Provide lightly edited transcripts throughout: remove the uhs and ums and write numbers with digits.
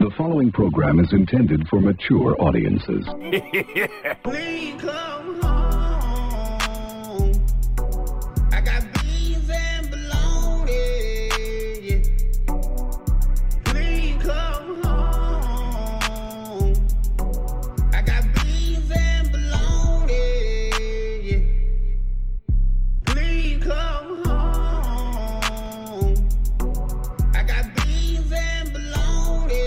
The following program is intended for mature audiences. Please come home. I got beans and bologna. Please come home. I got beans and bologna. Please come home. I got beans and bologna.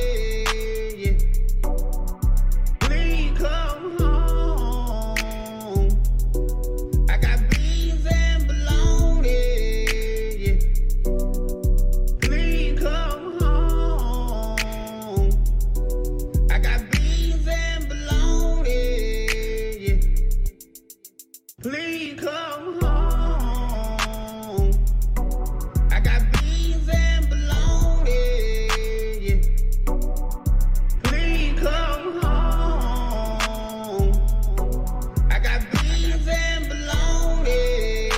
Please come home. I got beans and bologna. Please come home. I got beans and bologna. Please come home. I got beans and bologna. Please come home. I got beans and bologna.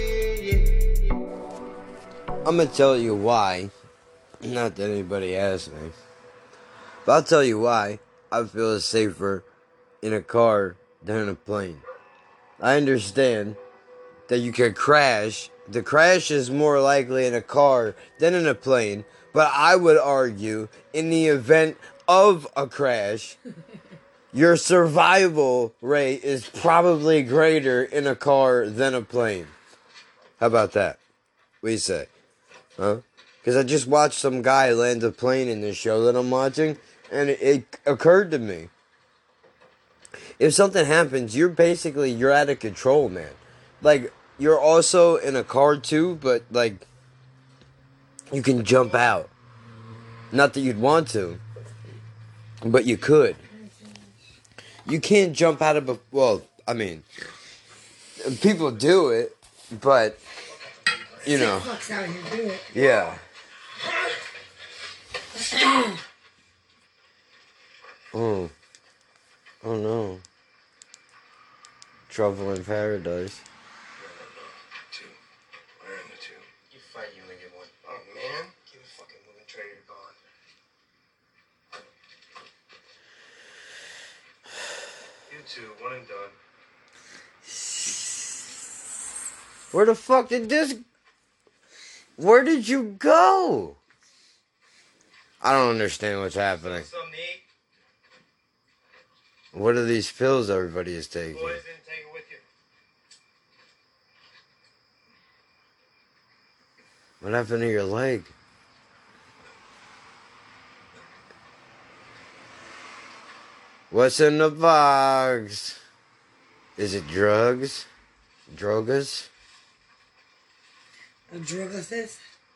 I'm gonna tell you why. Not that anybody asked me. But I'll tell you why I feel safer in a car than in a plane. I understand that you can crash. The crash is more likely in a car than in a plane. But I would argue, in the event of a crash, your survival rate is probably greater in a car than a plane. How about that? What do you say? Huh? Because I just watched some guy land a plane in this show that I'm watching, and it occurred to me. If something happens, you're out of control, man. Like, you're also in a car too, but, like, you can jump out. Not that you'd want to, but you could. You can't jump out of a... Well, I mean, people do it, but, you know. Fuck's out here, do it. Yeah. Oh no. Trouble in paradise. Where are the two? You fight, you only get one. Oh, man. Keep it fucking moving. Trey, you're gone. You two, one and done. Where the fuck did this... Where did you go? I don't understand what's happening. Something to eat? What are these pills everybody is taking? Boys didn't take it with you. What happened to your leg? What's in the box? Is it drugs? Drogas? A druggist?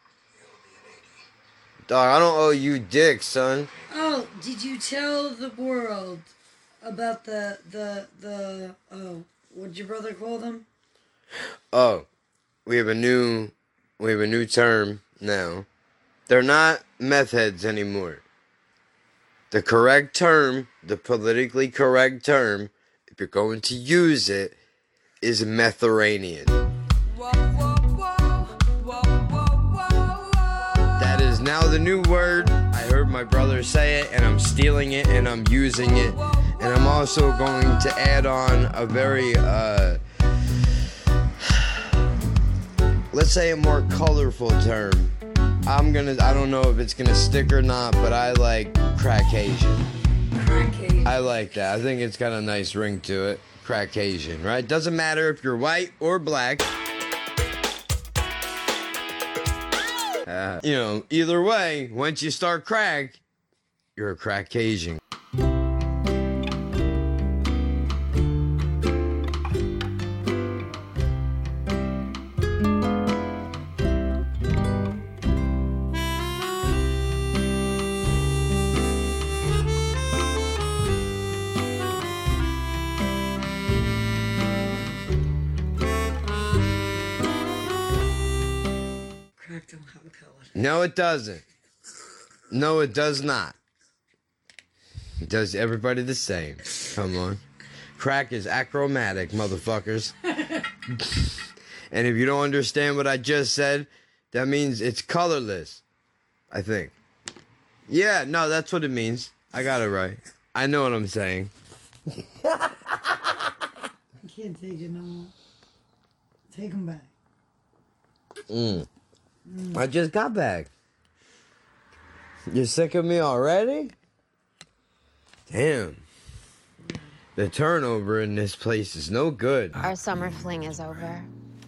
Dog, I don't owe you dick, son. Oh, did you tell the world about the what'd your brother call them? Oh, we have a new term now. They're not meth heads anymore. The correct term, the politically correct term, if you're going to use it, is Metheranian. That is now the new word. I heard my brother say it, and I'm stealing it, and I'm using it. And I'm also going to add on a very, let's say a more colorful term. I don't know if it's gonna stick or not, but I like Crackasian. Crackasian. I like that. I think it's got a nice ring to it. Crackasian, right? Doesn't matter if you're white or black. Either way, once you start crack, you're a Crackasian. Crack don't have a color. No, it doesn't. No, it does not. It does everybody the same. Come on. Crack is achromatic, motherfuckers. And if you don't understand what I just said, that means it's colorless. I think. Yeah, no, that's what it means. I got it right. I know what I'm saying. I can't take it no more. Take them back. I just got back. You're sick of me already? Damn. The turnover in this place is no good. Our summer fling is over.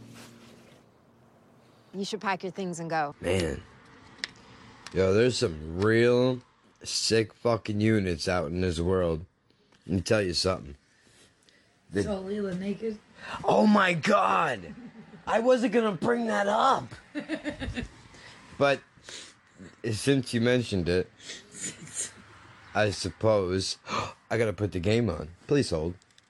You should pack your things and go. Man. Yo, there's some real sick fucking units out in this world. Let me tell you something. Saw Leela naked. Oh my god! I wasn't gonna bring that up! But since you mentioned it, I suppose I gotta put the game on. Please hold.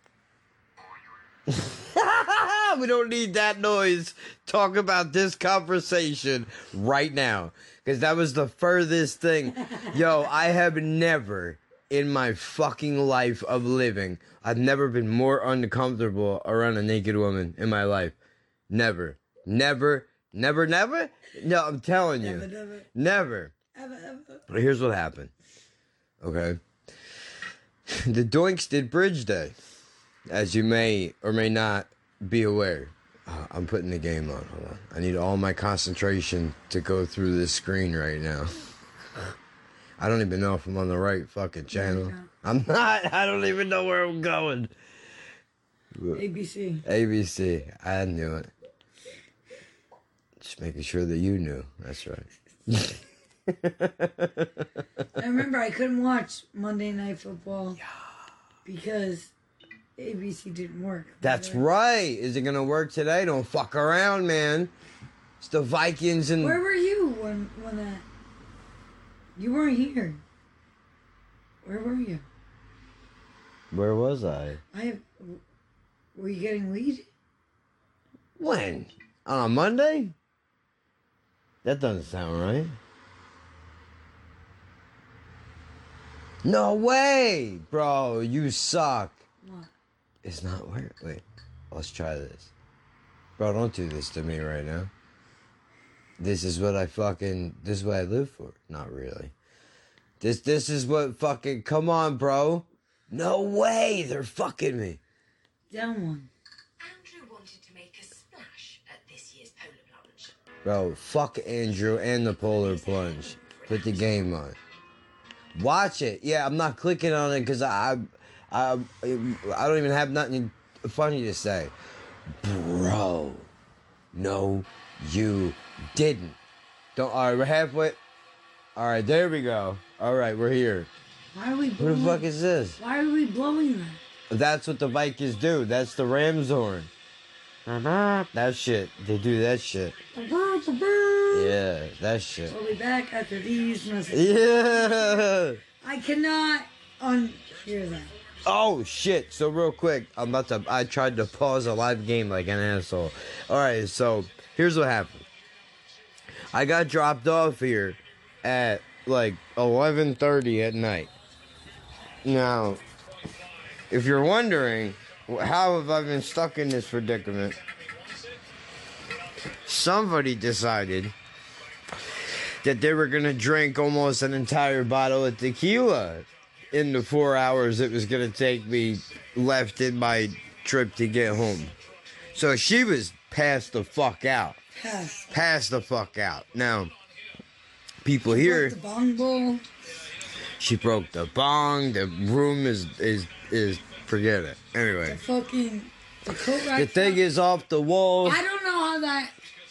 We don't need that noise. Talk about this conversation right now. Because that was the furthest thing. Yo, I have never in my fucking life of living, I've never been more uncomfortable around a naked woman in my life. Never. Never. Never, never? No, I'm telling you. Never. Never. Ever. But here's what happened. Okay. The Doinks did Bridge Day. As you may or may not be aware. I'm putting the game on. Hold on. I need all my concentration to go through this screen right now. I don't even know if I'm on the right fucking channel. I'm not. I don't even know where I'm going. ABC. ABC. I knew it. Just making sure that you knew. That's right. I remember I couldn't watch Monday Night Football because ABC didn't work. That's right. Is it going to work today? Don't fuck around, man. It's the Vikings and... Where were you when that... You weren't here. Where were you? Where was I? Were you getting weed? When? On a Monday? That doesn't sound right. No way! Bro, you suck. What? It's not weird. Wait, let's try this. Bro, don't do this to me right now. This is what I live for. Not really. This is what fucking, come on, bro. No way, they're fucking me. Down one. Andrew wanted to make a splash at this year's Polar Plunge. Bro, fuck Andrew and the Polar Plunge. Put the game on. Watch it. Yeah, I'm not clicking on it because I don't even have nothing funny to say. Bro. No, you didn't. Alright, we're halfway. Alright, there we go. Alright, we're here. Why are we Who blowing? the fuck is this? Why are we blowing that? That's what the Vikings do. That's the Rams horn. That shit. They do that shit. Yeah, that shit. We'll be back after these messages. Yeah. I cannot unhear that. Oh shit. So real quick, I tried to pause a live game like an asshole. Alright, so here's what happened. I got dropped off here at like 11:30 at night. Now, if you're wondering, how have I been stuck in this predicament? Somebody decided that they were going to drink almost an entire bottle of tequila in the 4 hours it was going to take me left in my trip to get home. So she was passed the fuck out. Passed the fuck out. Now, people here... The bong bowl. She broke the bong. The room is forget it. Anyway. The coat rack. The thing is off the wall. I don't know how that.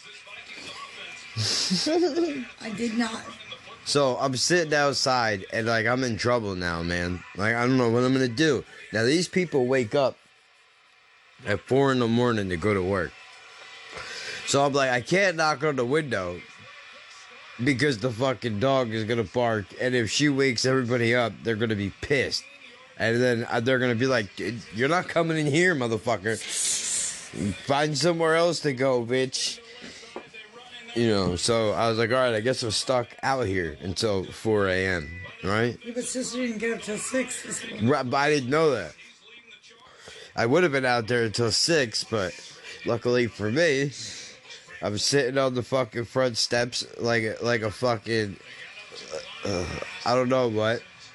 I did not. So I'm sitting outside and like I'm in trouble now, man. Like I don't know what I'm gonna do. Now these people wake up at 4 a.m. to go to work. So I'm like, I can't knock on the window because the fucking dog is gonna bark, and if she wakes everybody up, they're gonna be pissed. And then they're gonna be like, "You're not coming in here, motherfucker. Find somewhere else to go, bitch." You know, so I was like, all right, I guess I'm stuck out here until 4 a.m., right? Yeah, but sister didn't get up till 6. Right, but I didn't know that. I would have been out there until 6, but luckily for me, I was sitting on the fucking front steps like a fucking, I don't know what.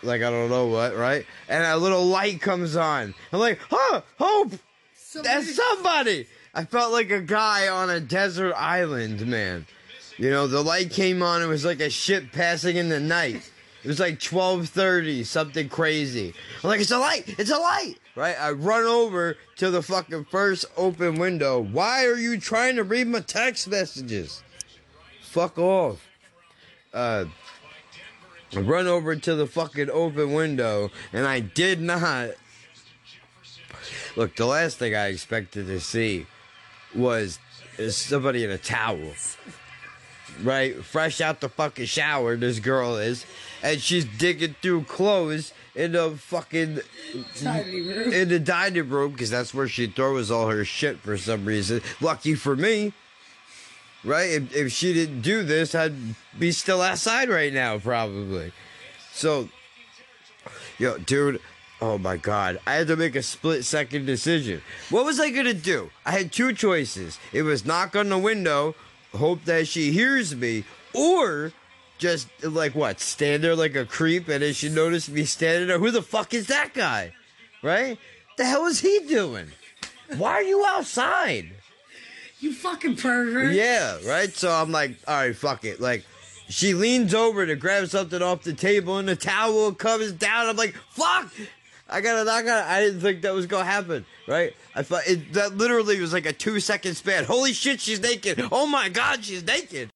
like I don't know what, right? And a little light comes on. I'm like, huh, Hope, that's somebody. I felt like a guy on a desert island, man. You know, the light came on. It was like a ship passing in the night. It was like 12:30, something crazy. I'm like, it's a light, right? I run over to the fucking first open window. Why are you trying to read my text messages? Fuck off. I run over to the fucking open window, and I did not. Look, the last thing I expected to see was somebody in a towel. Right? Fresh out the fucking shower, this girl is. And she's digging through clothes in the fucking in the dining room, because that's where she throws all her shit for some reason. Lucky for me. Right? If she didn't do this, I'd be still outside right now, probably. So, yo, dude, oh my God. I had to make a split-second decision. What was I going to do? I had two choices. It was knock on the window, hope that she hears me, or just, like, what, stand there like a creep, and then she noticed me standing there. Who the fuck is that guy? Right? The hell is he doing? Why are you outside? You fucking pervert. Yeah, right? So I'm like, all right, fuck it. Like, she leans over to grab something off the table, and the towel comes down. I'm like, fuck! I didn't think that was gonna happen, right? I thought that literally was like a 2-second span. Holy shit, she's naked! Oh my God, she's naked!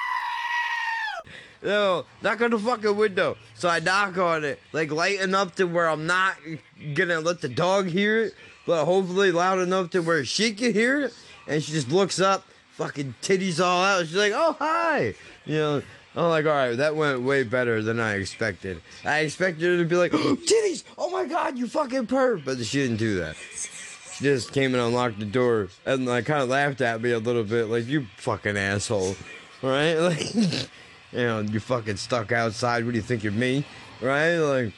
No, knock on the fucking window. So I knock on it, like light enough to where I'm not gonna let the dog hear it, but hopefully loud enough to where she can hear it. And she just looks up, fucking titties all out. She's like, oh, hi. You know, I'm like, all right, that went way better than I expected. I expected her to be like, oh, titties, oh my God, you fucking perv. But she didn't do that. She just came and unlocked the door and like kind of laughed at me a little bit, like, you fucking asshole, right? Like, you know, you fucking stuck outside. What do you think you're me, right? Like,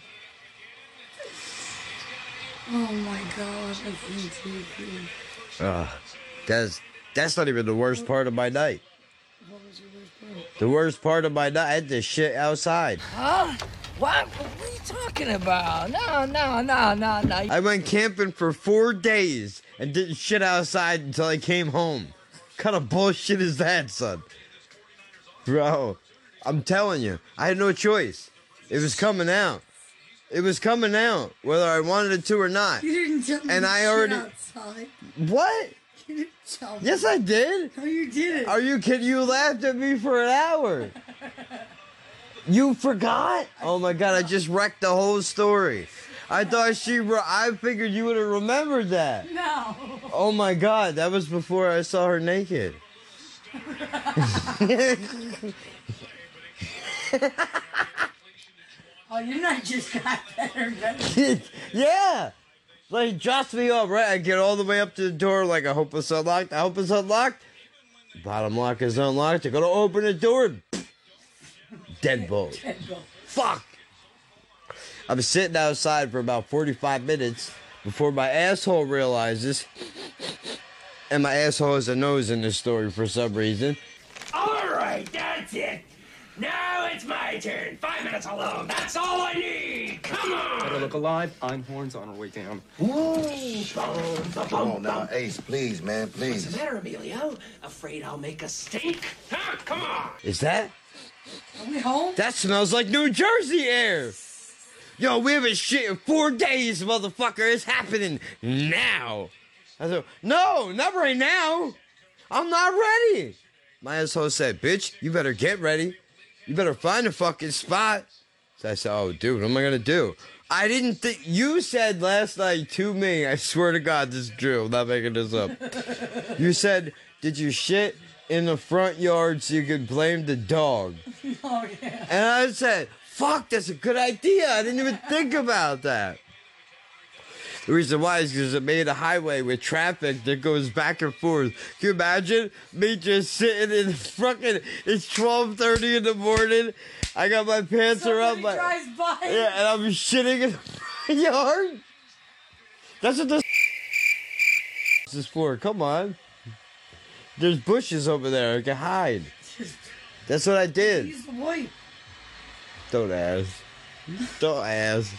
Oh my God, that's ridiculous. that's not even the worst part of my night. What was your worst part? The worst part of my night, I had to shit outside. Huh? What are you talking about? No. I went camping for 4 days and didn't shit outside until I came home. What kind of bullshit is that, son? Bro, I'm telling you, I had no choice. It was coming out. It was coming out, whether I wanted it to or not. You didn't tell me And to I shit already- outside. What? You didn't tell me. Yes, I did. No, you didn't. Are you kidding? You laughed at me for an hour. You forgot? Oh my God, I just wrecked the whole story. I thought I figured you would have remembered that. No. Oh my God, that was before I saw her naked. Oh, your night just got better and better. Yeah. Like, drops me off, right? I get all the way up to the door, like, I hope it's unlocked. I hope it's unlocked. Bottom lock is unlocked. I go to open the door. Deadbolt. Fuck. I'm sitting outside for about 45 minutes before my asshole realizes, and my asshole has a nose in this story for some reason. All right, that's it. Now it's my turn. 5 minutes alone. That's all I need. Come on. Better look alive. Einhorn's on her way down. Come on now, Ace, please, man, What's please. the matter, Emilio? Afraid I'll make a stink? Huh? Come on. Is that? Are we home? That smells like New Jersey air. Yo, we haven't shit in 4 days, motherfucker. It's happening now. I said, no, not right now. I'm not ready. My asshole said, bitch, you better get ready. You better find a fucking spot. So I said, oh, dude, what am I going to do? I didn't think... You said last night to me, I swear to God, this is true. I'm not making this up. You said, did you shit in the front yard so you could blame the dog? Oh, yeah. And I said, fuck, that's a good idea. I didn't even think about that. The reason why is because it made a highway with traffic that goes back and forth. Can you imagine me just sitting in fucking, it's 12:30 in the morning. I got my pants are up. Somebody drives by. Yeah, and I'm shitting in the front yard. That's what this is for. Come on. There's bushes over there. I can hide. That's what I did. Use the wipe. Don't ask. Don't ask.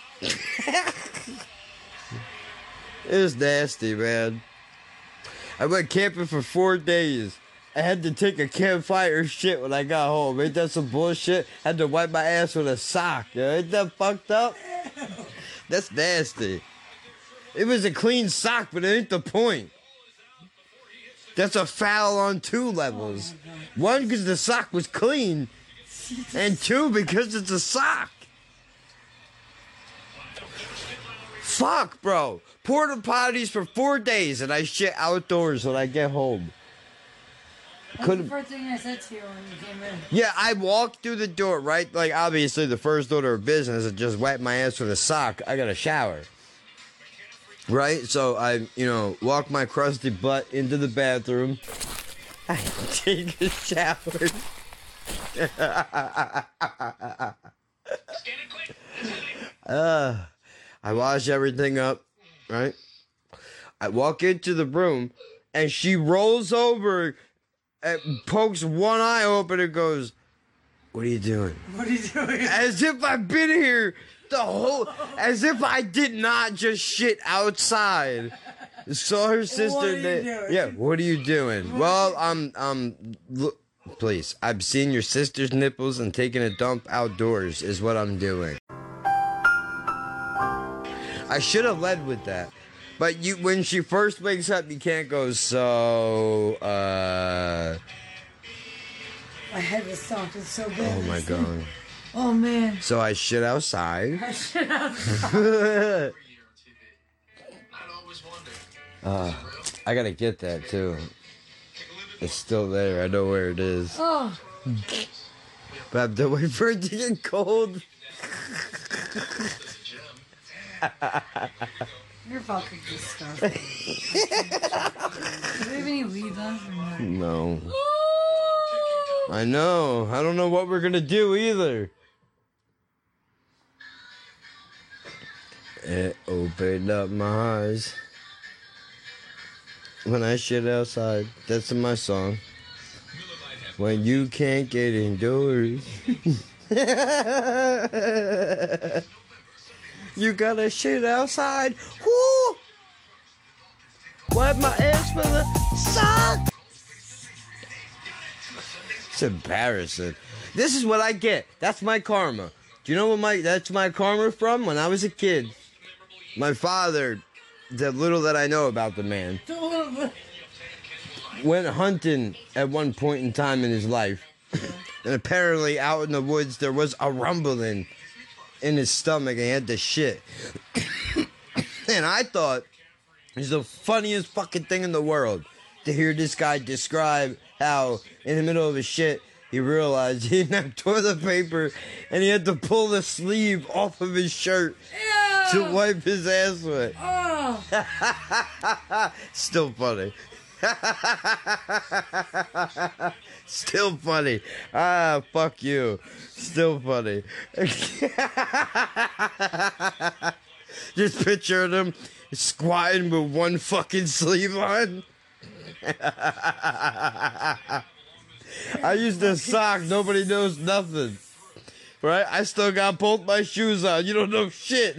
It was nasty, man. I went camping for 4 days. I had to take a campfire shit when I got home. Ain't that some bullshit? Had to wipe my ass with a sock. Yo. Ain't that fucked up? That's nasty. It was a clean sock, but it ain't the point. That's a foul on 2 levels. 1, because the sock was clean. And 2, because it's a sock. Fuck, bro. Porta potties for 4 days, and I shit outdoors when I get home. That's the first thing I said to you when you came in. Yeah, I walked through the door, right? Like, obviously, the first order of business is just wipe my ass with a sock. I got a shower. Right? So I, walk my crusty butt into the bathroom. I take a shower. I wash everything up, right? I walk into the room, and she rolls over and pokes one eye open and goes, "What are you doing?" What are you doing? As if I've been here as if I did not just shit outside. So her sister, What are you doing? yeah, what are you doing? Well, look, please, I've seen your sister's nipples and taking a dump outdoors is what I'm doing. I should have led with that. But when she first wakes up, you can't go, so, My head was stomping so good. oh my God. Oh, man. So I shit outside. I shit outside. I gotta get that too. It's still there. I know where it is. Oh. But I have to wait for it to get cold. You're fucking disgusting. Do we have any leads on from that? No. I know. I don't know what we're gonna do either. It opened up my eyes when I shit outside. That's in my song. When you can't get indoors, you gotta shit outside. Woo! Wipe my ass for the sock. It's embarrassing. This is what I get. That's my karma. Do you know what that's my karma from? When I was a kid, my father, the little that I know about the man, went hunting at one point in time in his life. And apparently out in the woods there was a rumbling in his stomach and he had to shit. And I thought it was the funniest fucking thing in the world to hear this guy describe how in the middle of his shit he realized he didn't have toilet paper and he had to pull the sleeve off of his shirt to wipe his ass with. Oh. Still funny. Still funny. Ah, fuck you. Still funny. Just picturing him squatting with one fucking sleeve on. I used a sock. Nobody knows nothing. Right? I still got both my shoes on. You don't know shit.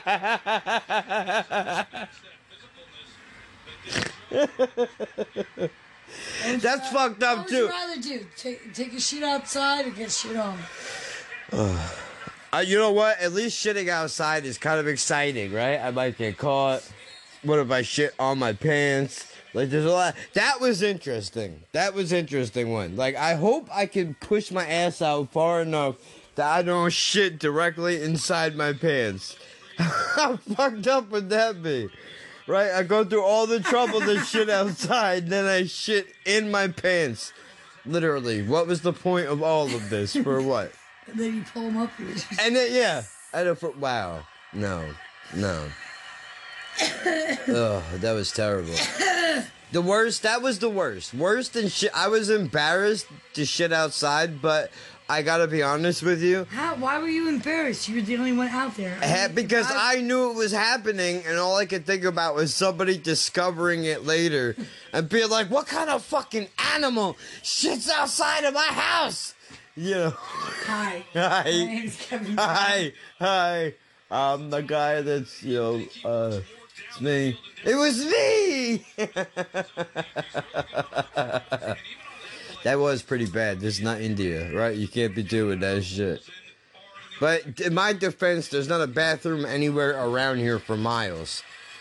That's fucked up what too. What would you rather do? Take a shit outside or get shit on? You know what? At least shitting outside is kind of exciting, right? I might get caught. What if I shit on my pants? Like, there's a lot. That was interesting. That was interesting one. Like, I hope I can push my ass out far enough that I don't shit directly inside my pants. How fucked up would that be? Right? I go through all the trouble to shit outside, then I shit in my pants. Literally. What was the point of all of this? For what? And then you pull them up. And then, yeah. I don't, wow. No. Ugh, that was terrible. The worst, that was the worst. Worse than shit. I was embarrassed to shit outside, but I gotta be honest with you. Why were you embarrassed? You were the only one out there. Because I knew it was happening, and all I could think about was somebody discovering it later and being like, what kind of fucking animal shits outside of my house? you know. Hi. Hi. My name's Kevin. Hi. I'm the guy that's, it's me. It was me! That was pretty bad. This is not India, right? You can't be doing that shit. But in my defense, there's not a bathroom anywhere around here for miles.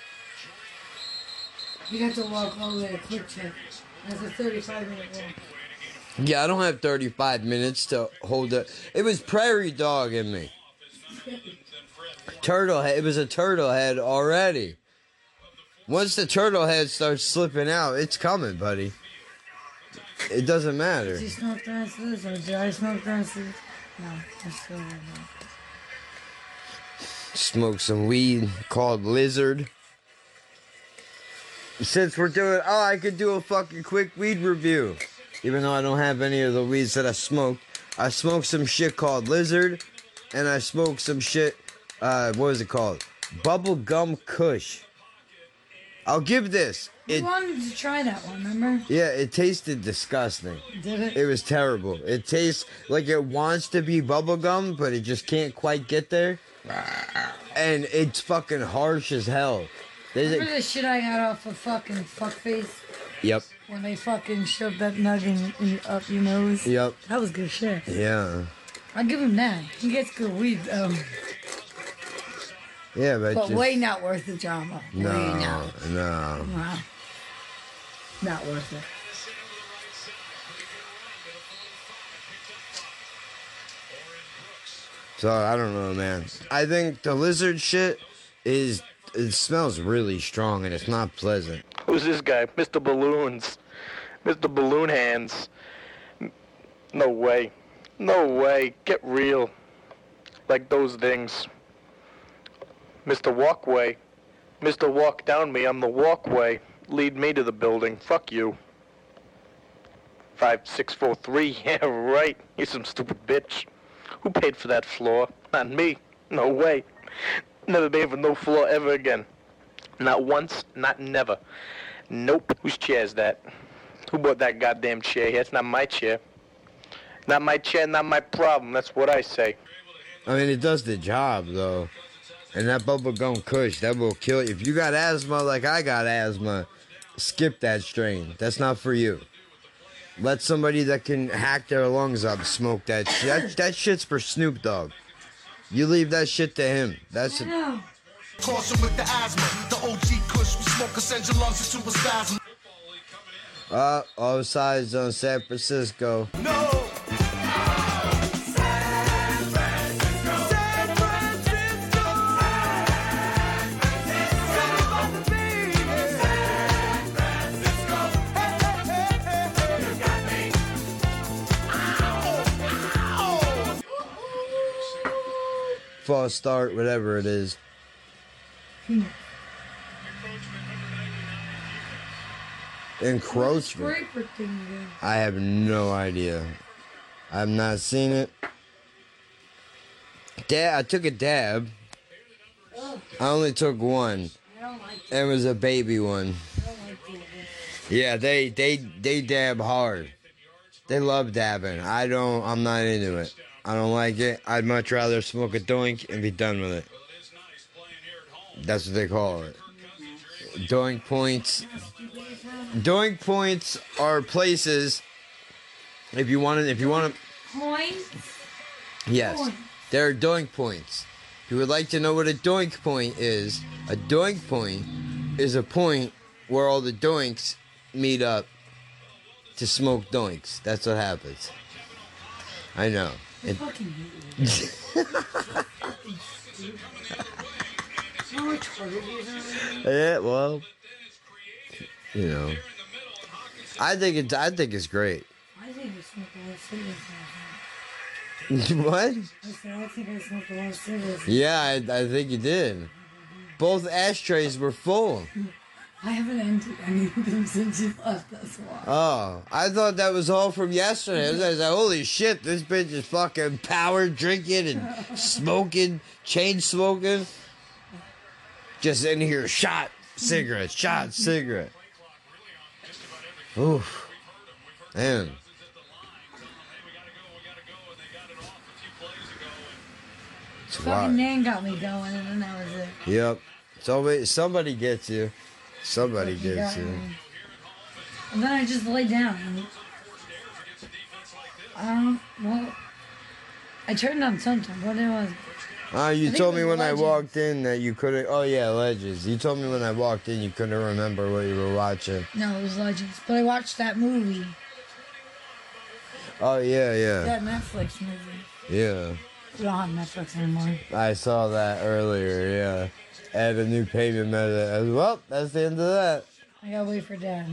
You have to walk all the way to Quick Check. That's a 35-minute walk. Yeah, I don't have 35 minutes to hold it. It was prairie dog in me. Turtle head. It was a turtle head already. Once the turtle head starts slipping out, it's coming, buddy. It doesn't matter. Did you smoke the rest of this, or did I smoke the rest of this? No, I'm still in there. Smoke some weed called Lizard. Since we're doing, I could do a fucking quick weed review. Even though I don't have any of the weeds that I smoked. I smoked some shit called Lizard. And I smoked some shit, what was it called? Bubblegum Kush. I'll give this. You wanted to try that one, remember? Yeah, it tasted disgusting. Did it? It was terrible. It tastes like it wants to be bubblegum, but it just can't quite get there. And it's fucking harsh as hell. Remember the shit I got off of fucking Fuckface? Yep. When they fucking shoved that nugget up your nose? Yep. That was good shit. Yeah. I'll give him that. He gets good weed, Yeah, but just, way not worth the drama. No, Way not. no. Wow. Not worth it. So, I don't know, man. I think the Lizard shit it smells really strong and it's not pleasant. Who's this guy? Mr. Balloons. Mr. Balloon Hands. No way. No way. Get real. Like those things. Mr. Walkway. Mr. Walk Down Me, I'm the walkway. Lead me to the building. Fuck you. 5643. Yeah, right. You some stupid bitch. Who paid for that floor? Not me. No way. Never paid for no floor ever again. Not once, not never. Nope. Whose chair is that? Who bought that goddamn chair here? It's not my chair. Not my chair, not my problem. That's what I say. I mean, it does the job, though. And that bubblegum kush, that will kill you. If you got asthma like I got asthma, skip that strain. That's not for you. Let somebody that can hack their lungs up smoke that shit. That shit's for Snoop Dogg. You leave that shit to him. That's it. Caution with the asthma. The OG kush we smoke can send your lungs into a spasm. All sides on San Francisco. No. False start, whatever it is. Encroachment. I have no idea. I have not seen it. I took a dab. I only took one. It was a baby one. Yeah, they dab hard. They love dabbing. I'm not into it. I don't like it. I'd much rather smoke a doink and be done with it. That's what they call it. Doink points. Doink points are places. If you want to. Points? Yes, they're doink points. If you would like to know what a doink point is, a doink point is a point where all the doinks meet up to smoke doinks. That's what happens. I know. Fucking Yeah, well, you know, I think it's great. I think you smoked a lot of cigarettes. What? I think I smoked a lot of cigarettes. Yeah, I think you did. Both ashtrays were full. I haven't emptied any of them since you left, that's why. Oh, I thought that was all from yesterday. I was like, holy shit, this bitch is fucking power drinking and smoking, chain smoking. Just in here, shot cigarette. Oof. Man. It's Fucking wild. Nan got me going, and then that was it. Yep. It's always somebody gets you. Somebody Fucking gets got you. me. And then I just laid down. Well, I turned on sometime. What it was? You I think told it me was when Legends. I walked in that you couldn't. Oh yeah, Legends. You told me when I walked in you couldn't remember what you were watching. No, it was Legends. But I watched that movie. Oh yeah. That Netflix movie. Yeah. We don't have Netflix anymore. I saw that earlier. Yeah. Add a new payment method. Well, that's the end of that. I gotta wait for Dad.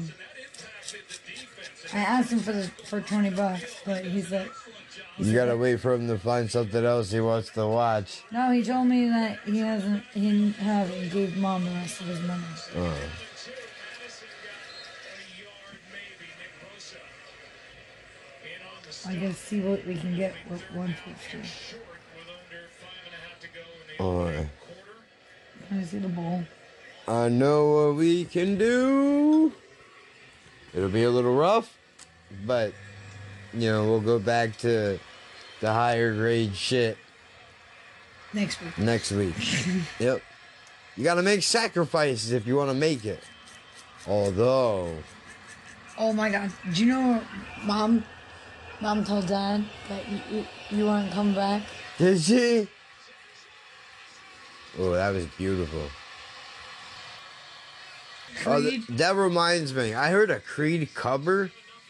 I asked him for $20, but he's like, You gotta wait for him to find something else he wants to watch. no, he told me that he didn't have it and gave Mom the rest of his money. Oh. I gotta see what we can get with 150. Alright. Can I see the bowl? I know what we can do. It'll be a little rough, but we'll go back to the higher grade shit Next week. next week. Yep. You gotta make sacrifices if you wanna make it. Although, Oh my God! Do you know Mom told Dad that you weren't coming back? did she? Oh, that was beautiful. Oh, Creed? that reminds me. I heard a Creed cover,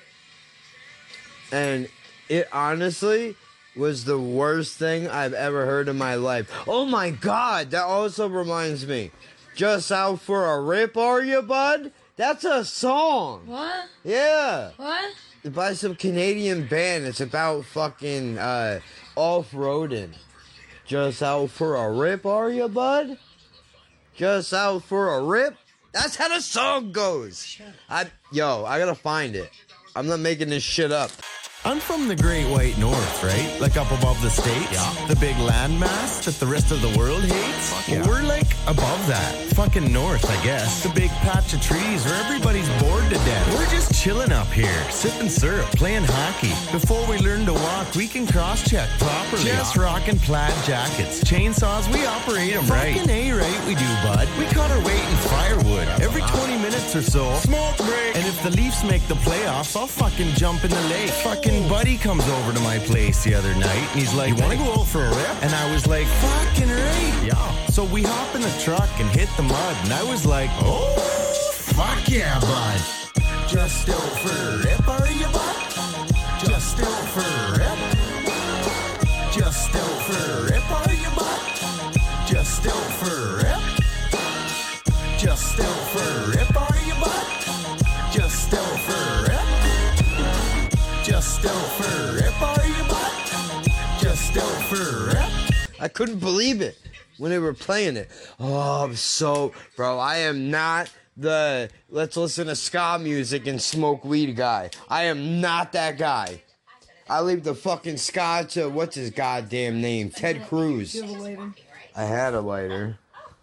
and it honestly was the worst thing I've ever heard in my life. Oh my God, that also reminds me. Just out for a rip, are you, bud? That's a song. What? Yeah. What? By some Canadian band. It's about fucking off-roading. Just out for a rip, are you, bud? Just out for a rip? That's how the song goes. I gotta find it. I'm not making this shit up. I'm from the Great White North, right? Like up above the states. Yeah. The big landmass that the rest of the world hates. Yeah. We're like above that. Fucking north, I guess. The big patch of trees where everybody's bored to death. We're just chilling up here, sipping syrup, playing hockey. Before we learn to walk, we can cross-check properly. Just rocking plaid jackets. Chainsaws, we operate them right. Fucking A-right we do, bud. We cut our weight in firewood. Every 20 minutes or so. Smoke break. And if the Leafs make the playoffs, I'll fucking jump in the lake. Fucking buddy comes over to my place the other night and he's like, you wanna go out for a rip? And I was like, fucking right. Yeah. So we hop in the truck and hit the mud and I was like, oh, fuck yeah, bud. Just out for a rip, are you, bud? Just out for a rip. Just out for a rip, are you, bud? Just out for a rip. Just out for a rip, are you, bud? Just out for a rip. Just out for a rip, are you, bud? Just out for a rip. I couldn't believe it when they were playing it. Oh, bro, I am not the let's listen to ska music and smoke weed guy. I am not that guy. I leave the fucking ska to, what's his goddamn name? Ted Cruz. Do you have a lighter? I had a lighter.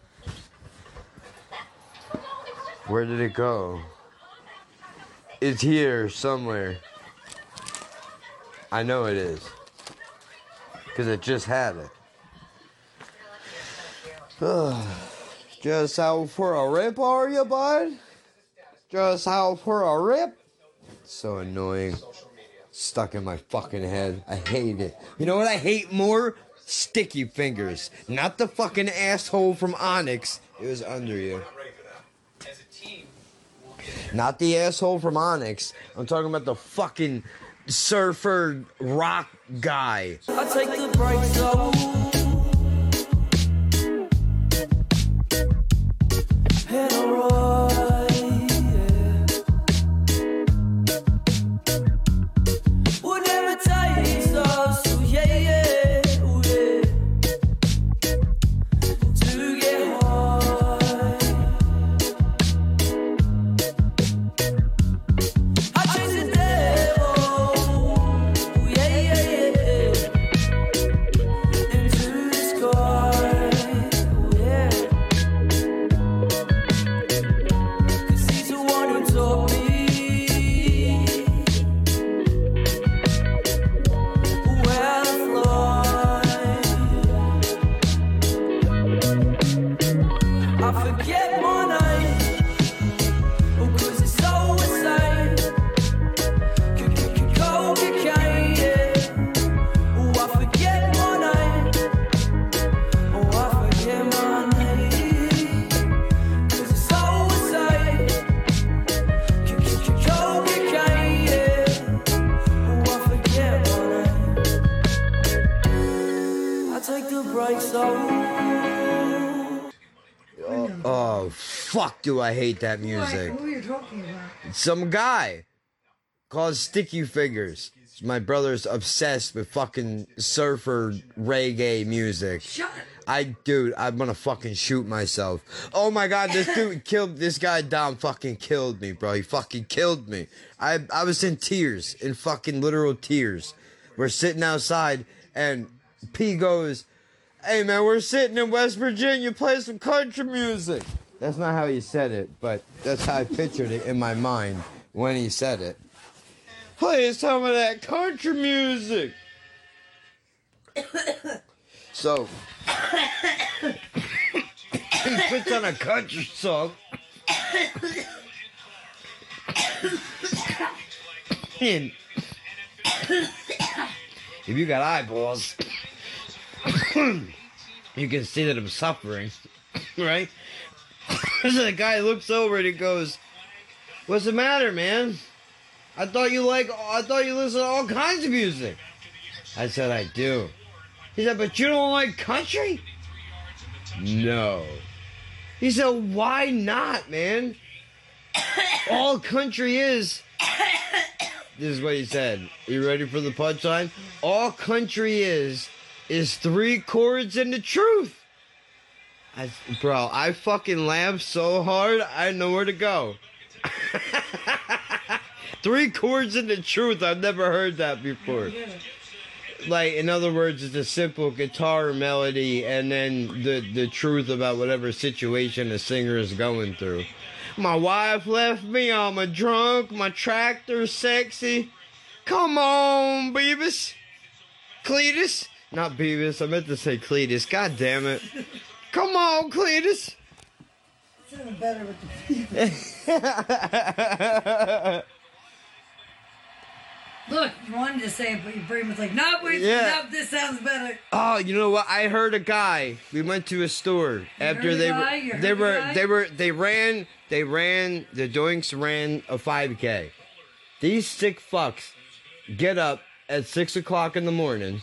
Where did it go? It's here somewhere. I know it is. Because I just had it. Just out for a rip, are you, bud? Just out for a rip? So annoying. Stuck in my fucking head. I hate it. You know what I hate more? Sticky fingers. Not the fucking asshole from Onyx. It was under you. Not the asshole from Onyx. I'm talking about the fucking surfer rock guy. I take the brakes off. Head alright, yeah. Whatever takes us, oh yeah, oh yeah. To get high. I chase the devil, yeah, yeah, yeah. I forget my name. Oh, 'cause it's so insane. Cocaine, yeah. Oh, I forget my name. Oh, I forget my name. 'Cause it's so insane. Cocaine, yeah. Oh, I forget my name. I take the brakes off. Oh, fuck, do I hate that music. Who are you talking about? Some guy called Sticky Fingers. My brother's obsessed with fucking surfer reggae music. Shut Dude, I'm gonna fucking shoot myself. Oh my god, this dude killed, this guy down fucking killed me, bro. He fucking killed me. I was in tears, in fucking literal tears. We're sitting outside and P goes, "Hey man, we're sitting in West Virginia, play some country music." That's not how he said it, but that's how I pictured it in my mind when he said it. Play some of that country music. So, he puts on a country song. And if you got eyeballs, you can see that I'm suffering, right? So the guy looks over and he goes, "What's the matter, man? I thought you listen to all kinds of music." I said, "I do." He said, "But you don't like country?" "No." He said, "Why not, man? All country is..." This is what he said. You ready for the punchline? "All country is 3 chords and the truth." Bro, I fucking laughed so hard, I had nowhere to go. 3 chords and the truth. I've never heard that before. Like, in other words, it's a simple guitar melody and then the truth about whatever situation the singer is going through. "My wife left me, I'm a drunk, my tractor's sexy. Come on, Beavis. Cletus." Not Beavis, I meant to say Cletus. God damn it. "Come on, Cletus." It sounded better with the Look, you wanted to say it, but your brain was like, "No, wait, Yeah. no, this sounds better." Oh, you know what? I heard a guy. We went to a store after they ran the Doinks ran a 5K. These sick fucks get up at 6 o'clock in the morning.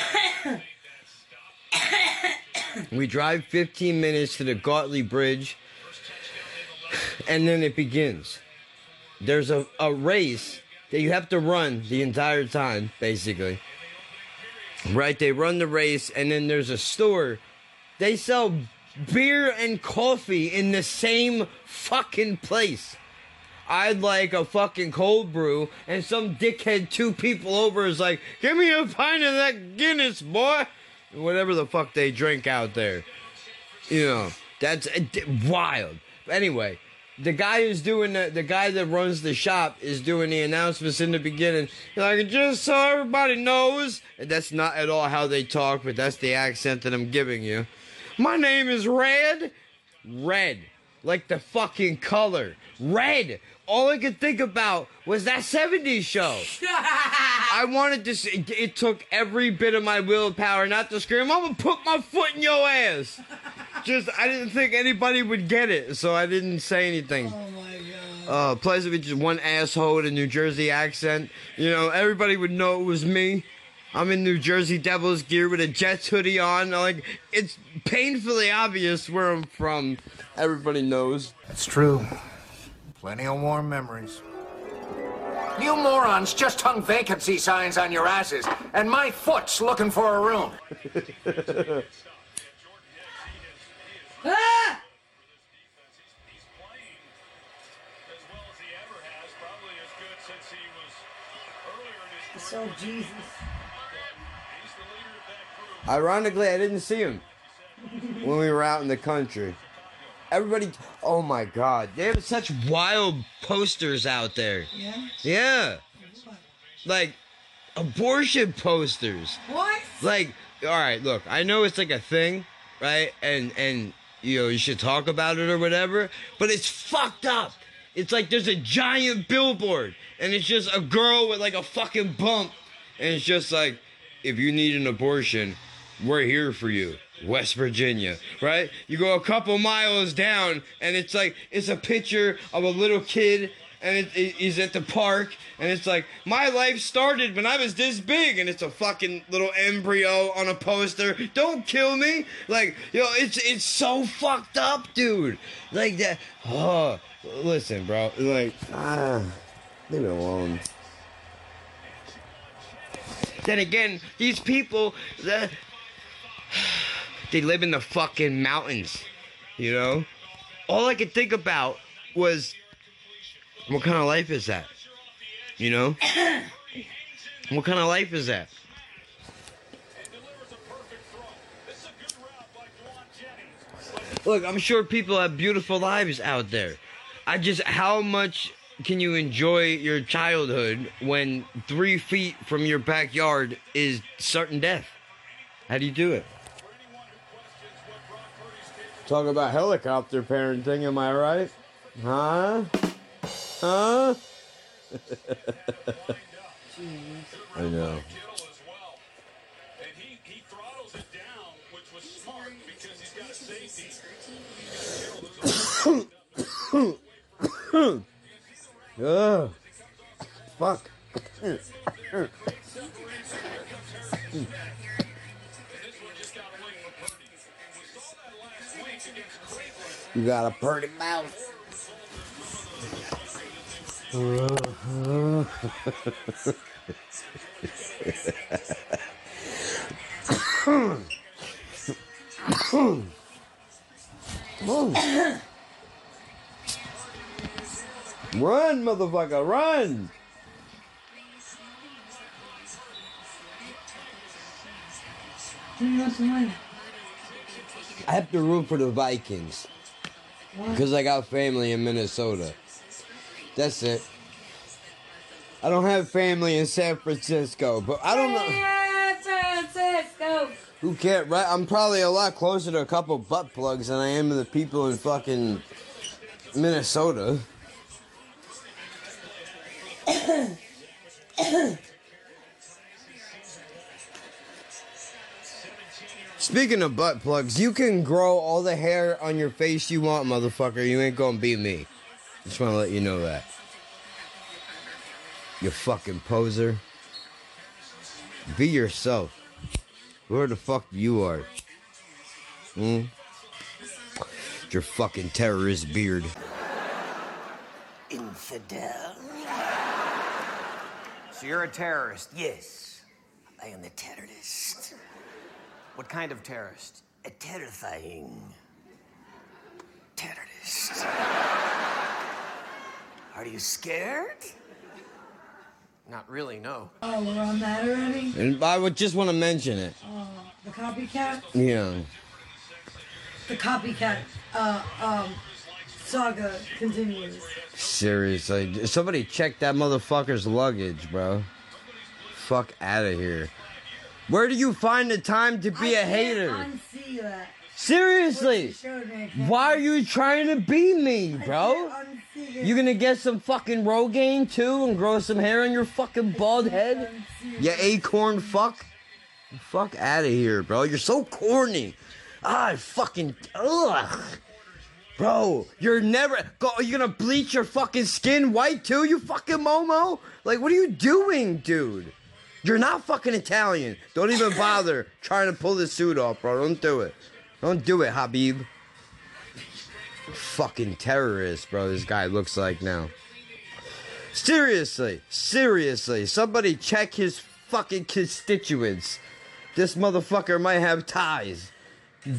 We drive 15 minutes to the Gartley Bridge, and then it begins. There's a race that you have to run the entire time, basically. Right? They run the race, and then there's a store. They sell beer and coffee in the same fucking place. I'd like a fucking cold brew, and some dickhead 2 people over is like, "Give me a pint of that Guinness, boy." Whatever the fuck they drink out there. You know, that's wild. Anyway, the guy who's doing the guy that runs the shop is doing the announcements in the beginning. Like, "Just so everybody knows," and that's not at all how they talk, but that's the accent that I'm giving you. "My name is Red." Red. Like the fucking color. Red. All I could think about was that 70s show. I wanted to see, it took every bit of my willpower not to scream, "I'm gonna put my foot in your ass." I didn't think anybody would get it, so I didn't say anything. Oh my god. Plus, if it's just one asshole with a New Jersey accent, you know, everybody would know it was me. I'm in New Jersey Devils gear with a Jets hoodie on. Like, it's painfully obvious where I'm from. Everybody knows. It's true. Plenty of warm memories. You morons just hung vacancy signs on your asses, and my foot's looking for a room. Ah! So Jesus. Ironically, I didn't see him when we were out in the country. Everybody, oh my God, they have such wild posters out there. Yeah? Yeah. Like, abortion posters. What? Like, all right, look, I know it's like a thing, right? And you should talk about it or whatever, but it's fucked up. It's like there's a giant billboard, and it's just a girl with like a fucking bump, and it's just like, if you need an abortion, we're here for you. West Virginia, right? You go a couple miles down, and it's like, it's a picture of a little kid, and he's at the park, and it's like, my life started when I was this big, and it's a fucking little embryo on a poster. Don't kill me. Like, it's so fucked up, dude. Like that. Oh, listen, bro. Like, leave it alone. Then again, these people, they live in the fucking mountains, you know? All I could think about was, what kind of life is that? You know? What kind of life is that? Look, I'm sure people have beautiful lives out there. How much can you enjoy your childhood when 3 feet from your backyard is certain death? How do you do it? Talk about helicopter parenting, am I right? Huh? Huh? I know. Ugh. Fuck. You got a pretty mouth. Run, motherfucker, run! I have to root for the Vikings. Because I got family in Minnesota. That's it. I don't have family in San Francisco, but I don't know. San Francisco. Who cares, right? I'm probably a lot closer to a couple butt plugs than I am to the people in fucking Minnesota. Speaking of butt plugs, you can grow all the hair on your face you want, motherfucker. You ain't gonna beat me. Just wanna let you know that. You fucking poser. Be yourself. Where the fuck you are? Your fucking terrorist beard. Infidel. So you're a terrorist? Yes, I am a terrorist. What kind of terrorist? A terrifying terrorist. Are you scared? Not really, no. Oh, we're on that already? And I would just want to mention it. The copycat? Yeah. The copycat saga continues. Seriously. Somebody check that motherfucker's luggage, bro. Fuck out of here. Where do you find the time to be a hater? Unsee that. Seriously. Why are you trying to be me, bro? You gonna get some fucking Rogaine too and grow some hair on your fucking bald head? You acorn fuck? Fuck out of here, bro. You're so corny. Fucking ugh. Bro, you're gonna bleach your fucking skin white too, you fucking Momo? Like, what are you doing, dude? You're not fucking Italian. Don't even bother trying to pull this suit off, bro. Don't do it. Don't do it, Habib. Fucking terrorist, bro, this guy looks like now. Seriously. Somebody check his fucking constituents. This motherfucker might have ties. I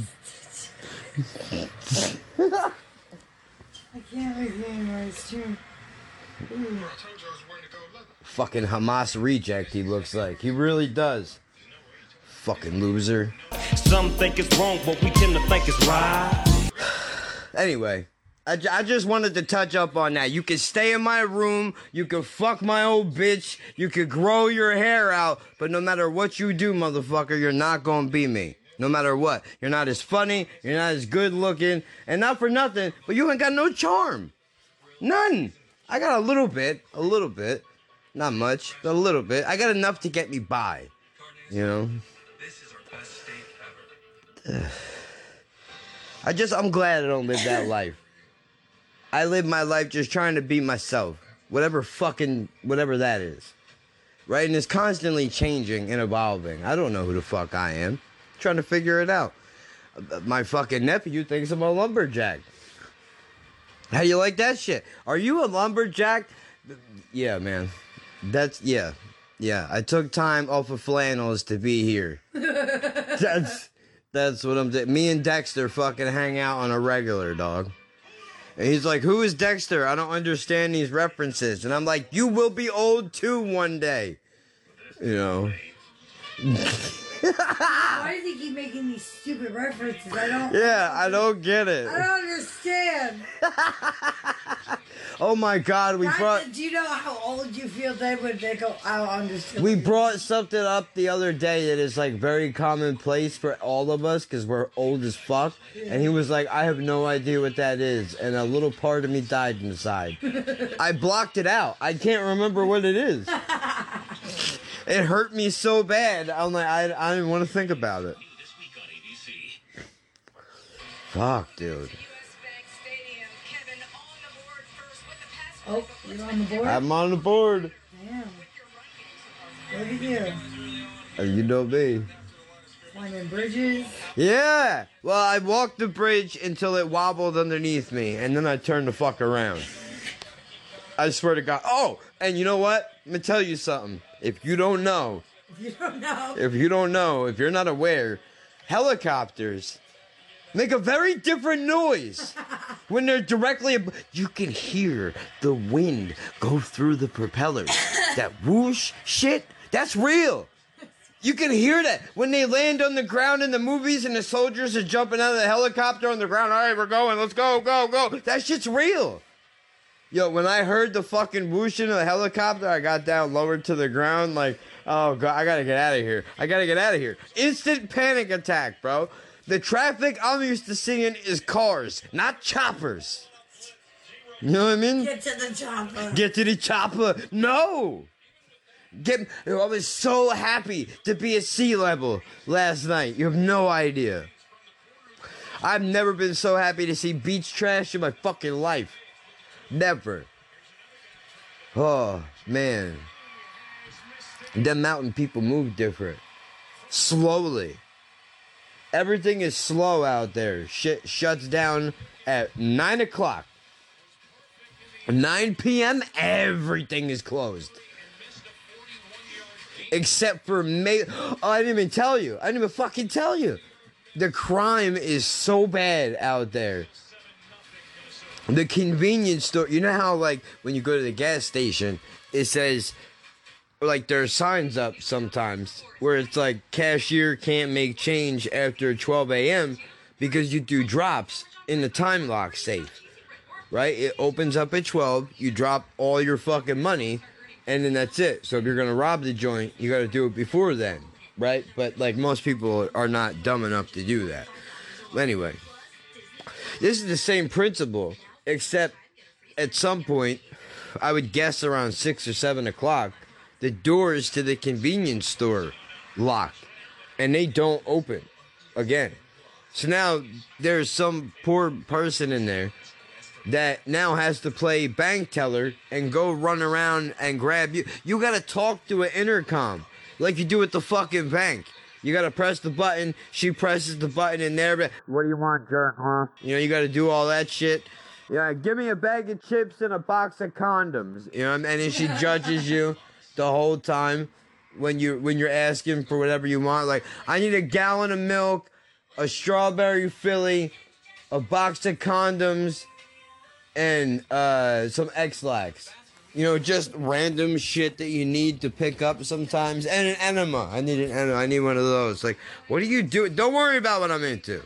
can't make it anymore, it's true. Ooh. Fucking Hamas reject, he looks like. He really does. Fucking loser. Some think it's wrong, but we tend to think it's right. Anyway, I just wanted to touch up on that. You can stay in my room, you can fuck my old bitch, you can grow your hair out, but no matter what you do, motherfucker, you're not gonna be me. No matter what. You're not as funny, you're not as good looking, and not for nothing, but you ain't got no charm. None. I got a little bit. Not much, but a little bit. I got enough to get me by. You know? I'm glad I don't live that life. I live my life just trying to be myself. Whatever that is. Right? And it's constantly changing and evolving. I don't know who the fuck I am. Trying to figure it out. My fucking nephew thinks I'm a lumberjack. How do you like that shit? Are you a lumberjack? Yeah, man. Yeah. I took time off of flannels to be here. That's what I'm doing. Me and Dexter fucking hang out on a regular, dog. And he's like, who is Dexter? I don't understand these references. And I'm like, you will be old too one day. You know. Why does he keep making these stupid references? I don't get it. I don't understand. Oh my God, Do you know how old you feel then when they go, I don't understand? We brought something up the other day that is like very commonplace for all of us because we're old as fuck. And he was like, I have no idea what that is. And a little part of me died inside. I blocked it out. I can't remember what it is. It hurt me so bad. I'm like, I didn't want to think about it. Fuck, dude. Oh, you're on the board? I'm on the board. Damn. Look at you. You know me. Climbing bridges. Yeah. Well, I walked the bridge until it wobbled underneath me, and then I turned the fuck around. I swear to God. Oh, and you know what? I'm gonna tell you something. If you don't know, if you're not aware, helicopters make a very different noise when they're directly you can hear the wind go through the propellers. That whoosh shit, that's real. You can hear that when they land on the ground in the movies and the soldiers are jumping out of the helicopter on the ground. All right, we're going. Let's go. That shit's real. Yo, when I heard the fucking whooshing of the helicopter, I got down lower to the ground like, oh God, I gotta get out of here. Instant panic attack, bro. The traffic I'm used to seeing is cars, not choppers. You know what I mean? Get to the chopper. No. I was so happy to be at sea level last night. You have no idea. I've never been so happy to see beach trash in my fucking life. Never. Oh, man. Them mountain people move different. Slowly. Everything is slow out there. Shit shuts down at 9 o'clock. 9 p.m., everything is closed. Except for Oh, I didn't even tell you. I didn't even fucking tell you. The crime is so bad out there. The convenience store, you know how, like, when you go to the gas station, it says, like, there are signs up sometimes where it's like, cashier can't make change after 12 a.m. because you do drops in the time lock safe, right? It opens up at 12, you drop all your fucking money, and then that's it. So if you're going to rob the joint, you got to do it before then, right? But, like, most people are not dumb enough to do that. Anyway, this is the same principle. Except at some point, I would guess around 6 or 7 o'clock, the doors to the convenience store lock. And they don't open again. So now there's some poor person in there that now has to play bank teller and go run around and grab you. You gotta talk to an intercom like you do at the fucking bank. You gotta press the button. She presses the button in there. But what do you want, jerk, huh? You know, you gotta do all that shit. Yeah, give me a bag of chips and a box of condoms. You know, and then she judges you the whole time when you're asking for whatever you want. Like, I need a gallon of milk, a strawberry Philly, a box of condoms, and some X-Lax. You know, just random shit that you need to pick up sometimes. And an enema. I need an enema. I need one of those. Like, what are you doing? Don't worry about what I'm into.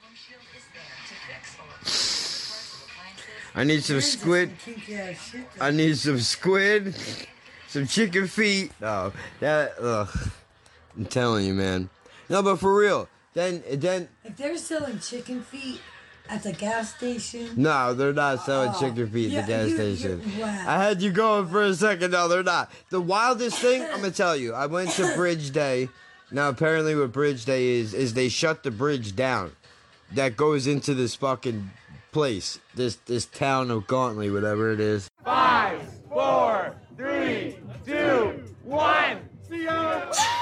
I need some squid. I need some squid. Some chicken feet. Oh, I'm telling you, man. No, but for real. Then If they're selling chicken feet at the gas station. no, they're not selling chicken feet at the gas station. Wow. I had you going for a second. No, they're not. The wildest thing, I'm gonna tell you. I went to Bridge Day. Now apparently what Bridge Day is they shut the bridge down that goes into this fucking place, this town of Gauntlet, whatever it is. 5, 4, 3, 2, 1. See ya.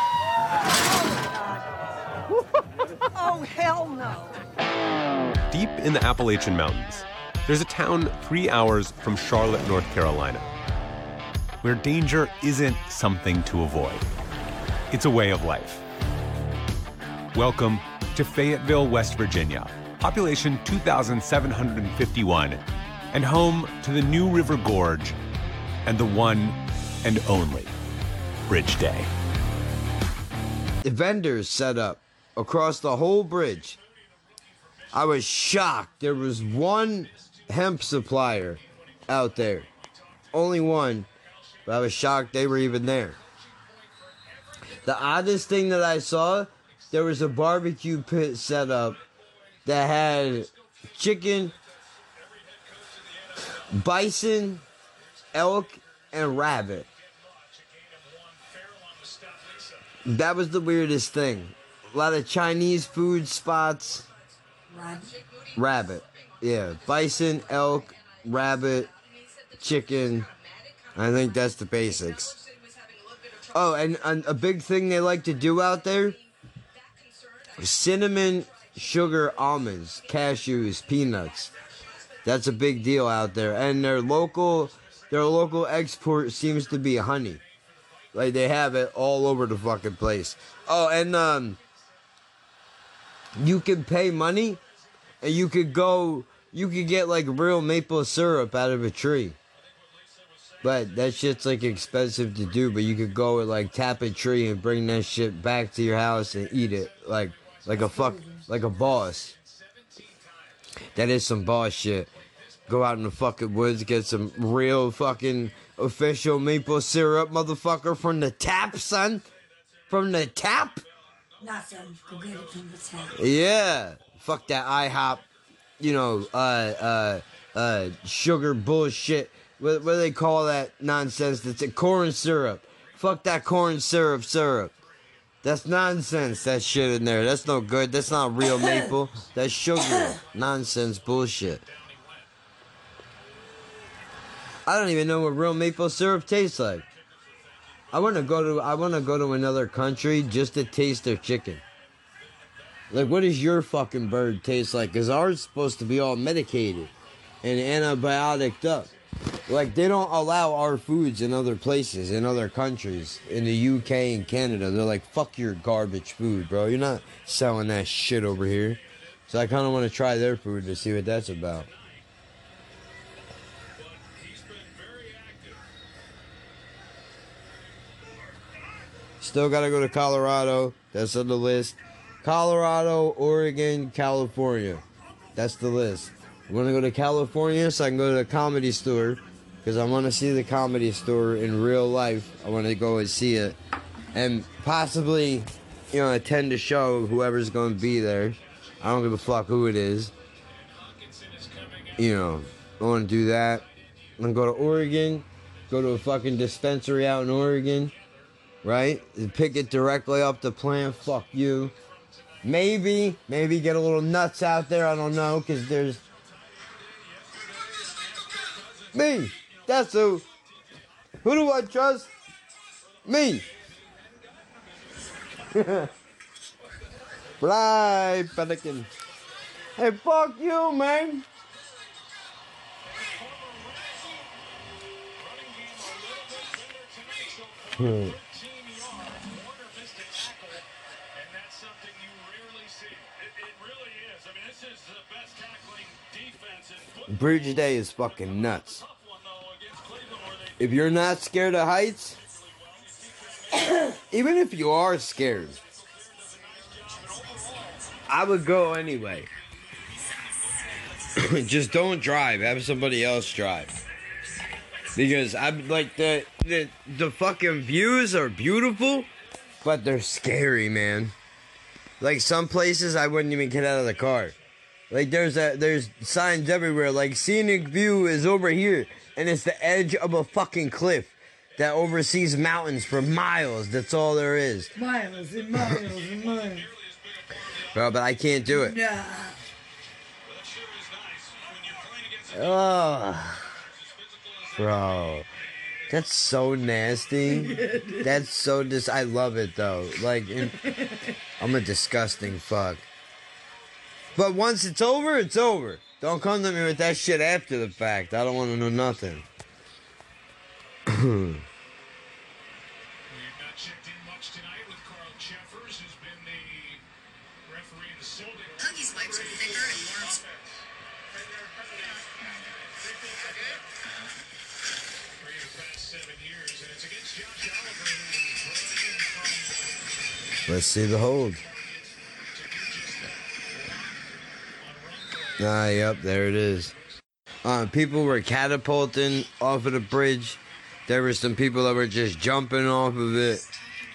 Oh, hell no. Deep in the Appalachian Mountains, there's a town 3 hours from Charlotte, North Carolina, where danger isn't something to avoid. It's a way of life. Welcome to Fayetteville, West Virginia, population 2,751, and home to the New River Gorge and the one and only Bridge Day. The vendors set up across the whole bridge. I was shocked. There was one hemp supplier out there. Only one. But I was shocked they were even there. The oddest thing that I saw, there was a barbecue pit set up that had chicken, bison, elk, and rabbit. That was the weirdest thing. A lot of Chinese food spots. Rabbit. Yeah. Bison, elk, rabbit, chicken. I think that's the basics. Oh, and a big thing they like to do out there, cinnamon, sugar, almonds, cashews, peanuts. That's a big deal out there. And their local export seems to be honey. Like, they have it all over the fucking place. Oh, and you can pay money, and you could get like real maple syrup out of a tree. But that shit's like expensive to do, but you could go and like tap a tree and bring that shit back to your house and eat it like a boss. That is some boss shit. Go out in the fucking woods, get some real fucking official maple syrup, motherfucker, from the tap, son. From the tap. Not some. Go get it from the tap. Yeah. Fuck that IHOP, sugar bullshit. What do they call that nonsense? That's a corn syrup. Fuck that corn syrup. That's nonsense, that shit in there. That's no good. That's not real maple. That's sugar. Nonsense bullshit. I don't even know what real maple syrup tastes like. I want to go to another country just to taste their chicken. Like, what does your fucking bird taste like? Because ours is supposed to be all medicated and antibioticed up. Like, they don't allow our foods in other places, in other countries, in the UK and Canada. They're like, fuck your garbage food, bro. You're not selling that shit over here. So I kind of want to try their food to see what that's about. Still got to go to Colorado. That's on the list. Colorado, Oregon, California. That's the list. I'm going to go to California so I can go to the Comedy Store because I want to see the Comedy Store in real life. I want to go and see it and possibly, attend a show, whoever's going to be there. I don't give a fuck who it is. I want to do that. I'm going to go to Oregon, go to a fucking dispensary out in Oregon, right? And pick it directly up the plant. Fuck you. Maybe get a little nuts out there. I don't know, because there's me. That's who. Who do I trust? Me. Fly, pelican. Hey, fuck you, man. Bridge Day is fucking nuts. If you're not scared of heights, even if you are scared, I would go anyway. Just don't drive. Have somebody else drive. Because I'm like the fucking views are beautiful, but they're scary, man. Like some places I wouldn't even get out of the car. Like there's signs everywhere, like scenic view is over here, and it's the edge of a fucking cliff that oversees mountains for miles. That's all there is. Miles and miles and miles. Bro, but I can't do it. Nah. Oh, bro, that's so nasty. That's so I love it though. Like, I'm a disgusting fuck. But once it's over, it's over. Don't come to me with that shit after the fact. I don't want to know nothing. Huggies wipes are thicker and more. Let's see the hold. Ah, yep, there it is. People were catapulting off of the bridge. There were some people that were just jumping off of it.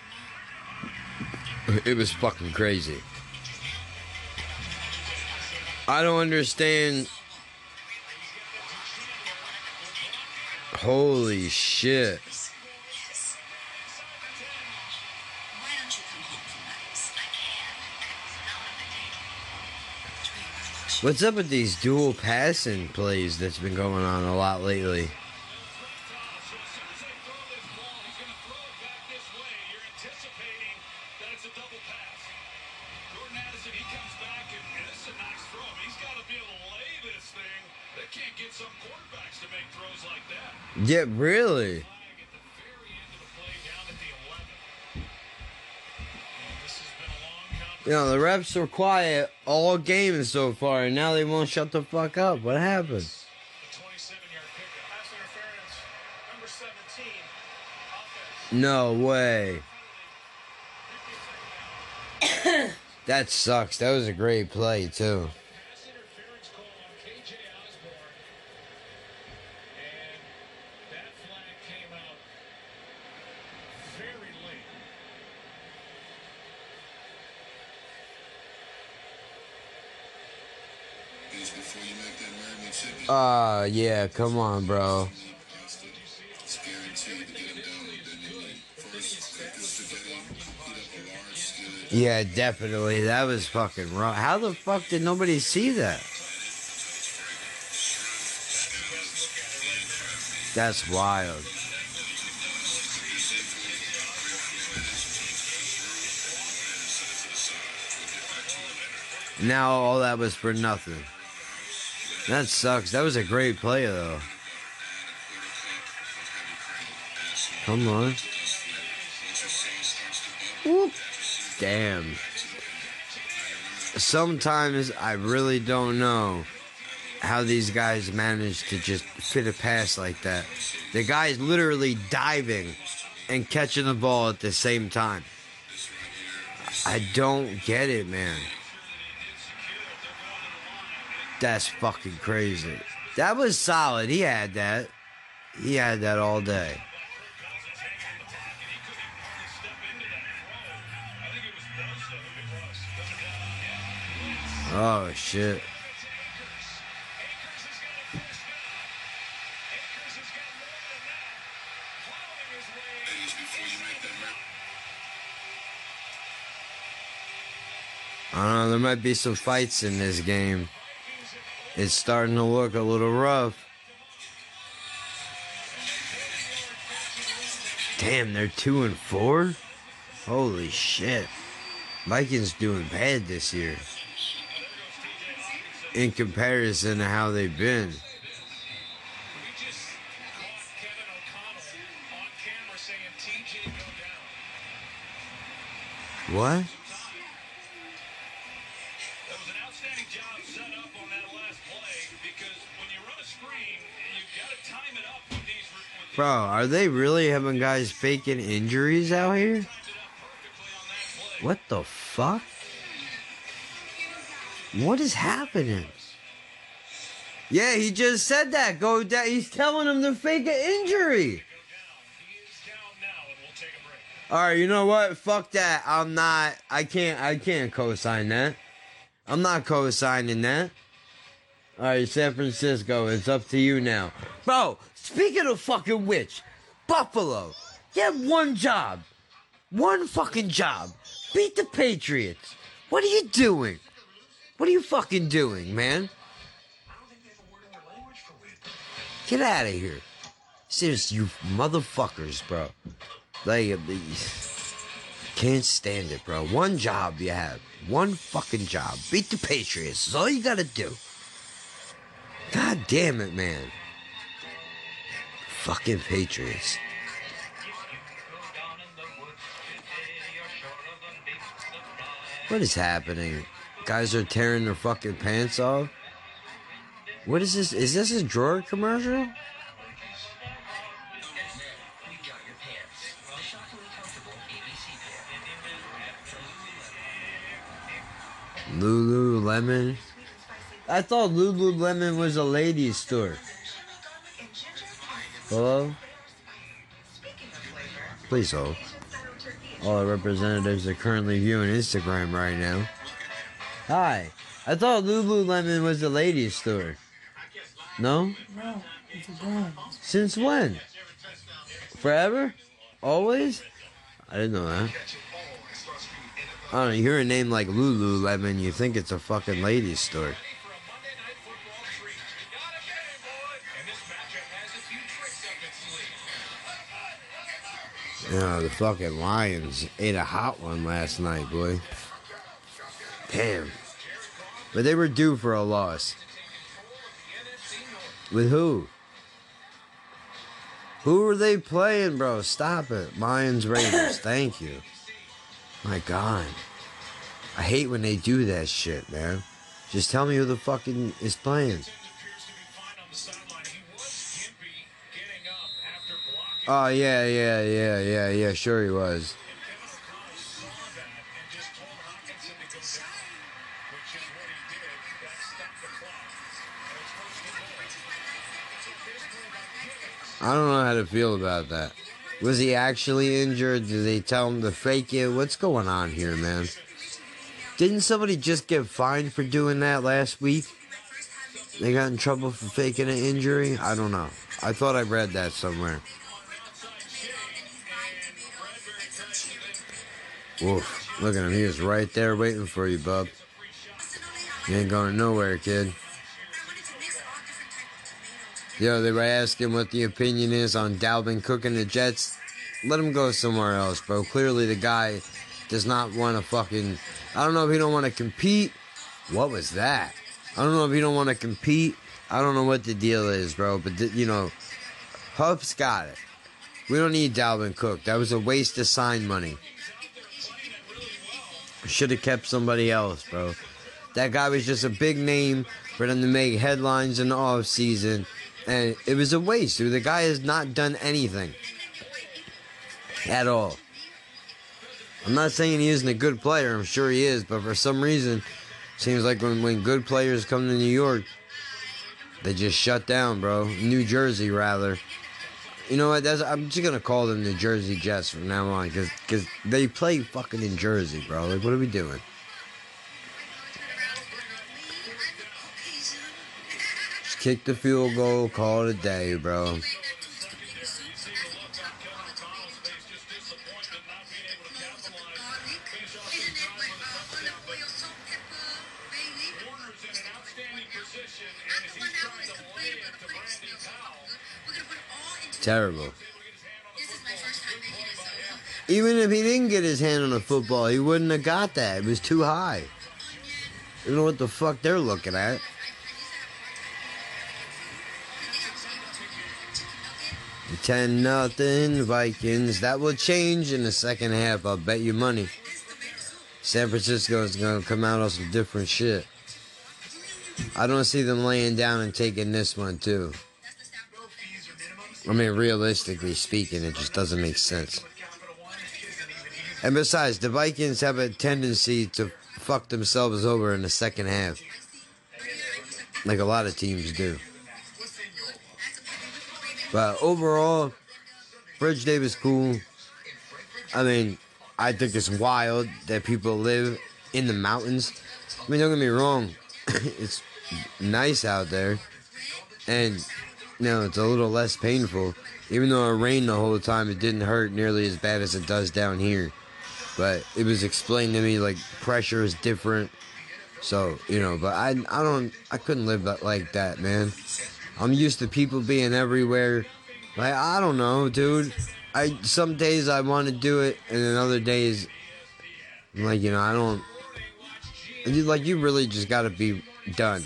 It was fucking crazy. I don't understand. Holy shit. What's up with these dual passing plays that's been going on a lot lately? Yeah, really? You know, the refs were quiet all game so far, and now they won't shut the fuck up. What happened? No way. That sucks. That was a great play, too. Yeah, come on, bro. Yeah, definitely. That was fucking wrong. How the fuck did nobody see that? That's wild. Now all that was for nothing. That sucks. That was a great play, though. Come on. Whoop. Damn. Sometimes I really don't know how these guys manage to just fit a pass like that. The guy's literally diving and catching the ball at the same time. I don't get it, man. That's fucking crazy. That was solid. He had that. He had that all day. Oh, shit. I don't know. There might be some fights in this game. It's starting to look a little rough. Damn, they're 2-4? Holy shit. Vikings doing bad this year. In comparison to how they've been. What? Bro, are they really having guys faking injuries out here? What the fuck? What is happening? Yeah, he just said that. Go down. He's telling him to fake an injury. All right, you know what? Fuck that. I can't co-sign that. I'm not co-signing that. All right, San Francisco, it's up to you now. Bro, speaking of fucking which, Buffalo, you have one job. One fucking job. Beat the Patriots. What are you doing? What are you fucking doing, man? Get out of here. Seriously, you motherfuckers, bro. Like, can't stand it, bro. One job you have. One fucking job. Beat the Patriots. That's all you gotta do. God damn it, man. Fucking Patriots. What is happening? Guys are tearing their fucking pants off? What is this? Is this a drawer commercial? Lululemon? I thought Lululemon was a ladies' store. Hello? Please hold. All our representatives are currently viewing Instagram right now. Hi. I thought Lululemon was a ladies' store. No? No, it's a brand. Since when? Forever? Always? I didn't know that. I don't know, you hear a name like Lululemon, you think it's a fucking ladies' store. You know, the fucking Lions ate a hot one last night, boy. Damn. But they were due for a loss. With who? Who were they playing, bro? Stop it. Lions, Raiders. Thank you. My God. I hate when they do that shit, man. Just tell me who the fucking is playing. Oh, yeah. Sure he was. I don't know how to feel about that. Was he actually injured? Did they tell him to fake it? What's going on here, man? Didn't somebody just get fined for doing that last week? They got in trouble for faking an injury? I don't know. I thought I read that somewhere. Woof. Look at him. He was right there waiting for you, bub. You ain't going nowhere, kid. Yo, they were asking what the opinion is on Dalvin Cook and the Jets. Let him go somewhere else, bro. Clearly the guy does not want to fucking... I don't know if he don't want to compete. What was that? I don't know if he don't want to compete. I don't know what the deal is, bro. But, you know, Hub's got it. We don't need Dalvin Cook. That was a waste of sign money. Should have kept somebody else, bro. That guy was just a big name for them to make headlines in the offseason. And it was a waste, dude. The guy has not done anything. At all. I'm not saying he isn't a good player. I'm sure he is. But for some reason, seems like when good players come to New York, they just shut down, bro. New Jersey, rather. You know what? I'm just going to call them New Jersey Jets from now on. Because they play fucking in Jersey, bro. Like, what are we doing? Just kick the field goal, call it a day, bro. Terrible. Even if he didn't get his hand on the football, he wouldn't have got that. It was too high. I don't know what the fuck they're looking at. 10-0 Vikings. That will change in the second half. I'll bet you money. San Francisco is going to come out on some different shit. I don't see them laying down and taking this one, too. I mean, realistically speaking, it just doesn't make sense. And besides, the Vikings have a tendency to fuck themselves over in the second half. Like a lot of teams do. But overall, Bridge Day was cool. I mean, I think it's wild that people live in the mountains. I mean, don't get me wrong, it's nice out there, and it's a little less painful. Even though it rained the whole time, it didn't hurt nearly as bad as it does down here. But it was explained to me like pressure is different. So, but I couldn't live like that, man. I'm used to people being everywhere. Like, I don't know, dude. Some days I want to do it, and then other days, I'm like, I don't. Like, you really just gotta be done,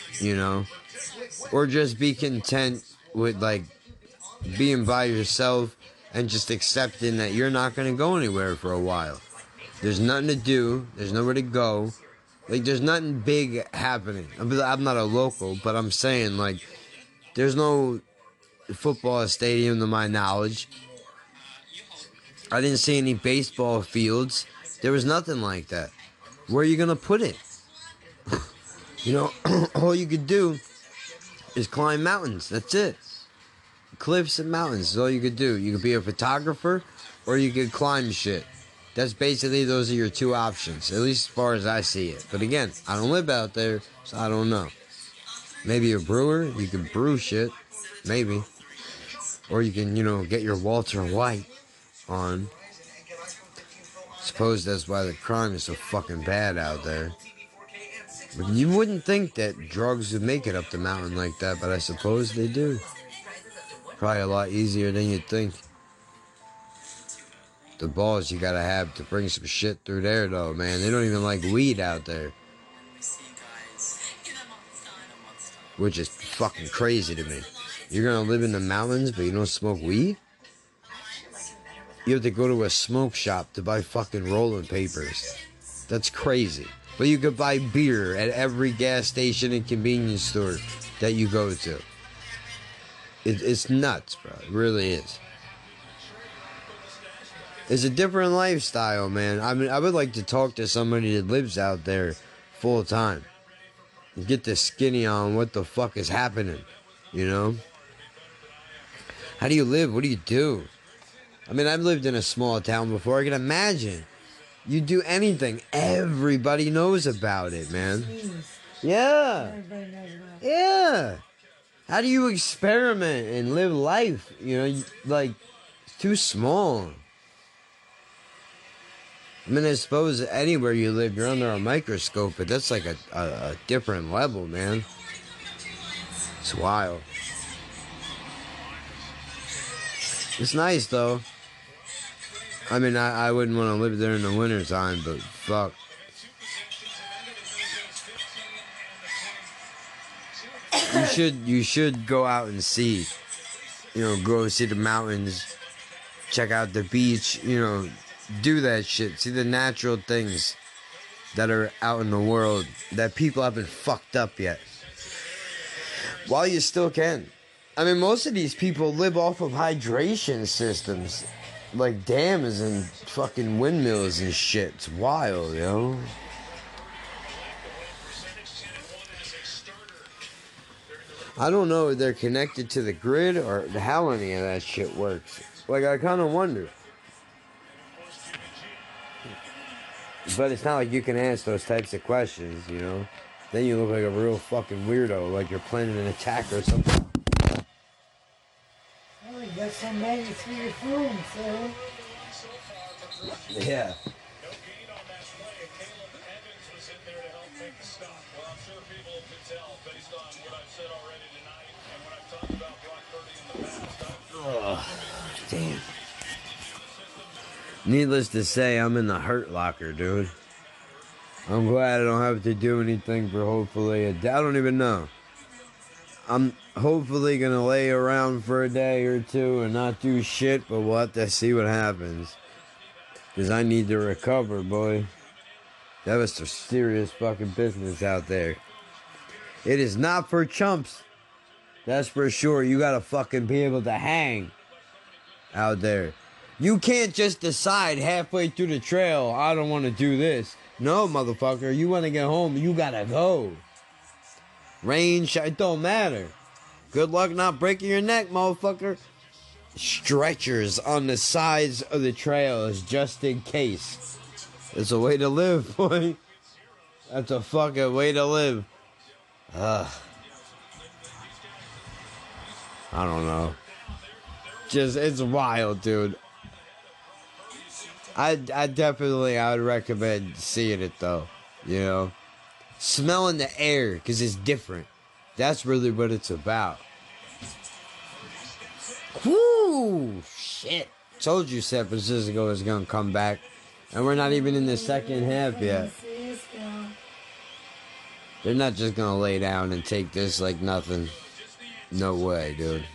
or just be content with like being by yourself and just accepting that you're not gonna go anywhere for a while. There's nothing to do. There's nowhere to go. Like, there's nothing big happening. I'm not a local, but I'm saying, like, there's no football stadium to my knowledge. I didn't see any baseball fields. There was nothing like that. Where are you going to put it? All you could do is climb mountains. That's it. Cliffs and mountains is all you could do. You could be a photographer, or you could climb shit. That's basically, those are your two options, at least as far as I see it. But again, I don't live out there, so I don't know. Maybe a brewer, you can brew shit, maybe. Or you can, get your Walter White on. Suppose that's why the crime is so fucking bad out there. But you wouldn't think that drugs would make it up the mountain like that, but I suppose they do. Probably a lot easier than you'd think. The balls you gotta have to bring some shit through there, though, man. They don't even like weed out there. Which is fucking crazy to me. You're gonna live in the mountains, but you don't smoke weed? You have to go to a smoke shop to buy fucking rolling papers. That's crazy. But you could buy beer at every gas station and convenience store that you go to. It's nuts, bro. It really is. It's a different lifestyle, man. I mean, I would like to talk to somebody that lives out there full time. And get the skinny on what the fuck is happening, How do you live? What do you do? I mean, I've lived in a small town before. I can imagine. You do anything, everybody knows about it, man. Yeah. Everybody knows about it. Yeah. How do you experiment and live life? Like, it's too small. I mean, I suppose anywhere you live, you're under a microscope, but that's like a different level, man. It's wild. It's nice, though. I mean, I wouldn't want to live there in the wintertime, but fuck. You should go out and see. Go see the mountains. Check out the beach, do that shit. See the natural things that are out in the world that people haven't fucked up yet. While you still can. I mean, most of these people live off of hydration systems. Like dams and fucking windmills and shit. It's wild, I don't know if they're connected to the grid or how any of that shit works. Like, I kind of wonder. But it's not like you can ask those types of questions, Then you look like a real fucking weirdo, like you're planning an attack or something. Well, you got some maggots for your food, so. Yeah. Oh, damn. Needless to say, I'm in the hurt locker, dude. I'm glad I don't have to do anything for hopefully I don't even know. I'm hopefully gonna lay around for a day or two and not do shit, but we'll have to see what happens. Because I need to recover, boy. That was some serious fucking business out there. It is not for chumps. That's for sure. You gotta fucking be able to hang out there. You can't just decide halfway through the trail, I don't want to do this. No, motherfucker, you want to get home, you gotta go. Rain, it don't matter. Good luck not breaking your neck, motherfucker. stretchers on the sides of the trails just in case. It's a way to live, boy. That's a fucking way to live. I don't know. Just, it's wild, dude. I would recommend seeing it, though. You know? Smelling the air, because it's different. That's really what it's about. Whoo! Shit. Told you San Francisco was going to come back. And we're not even in the second half yet. They're not just going to lay down and take this like nothing. No way, dude.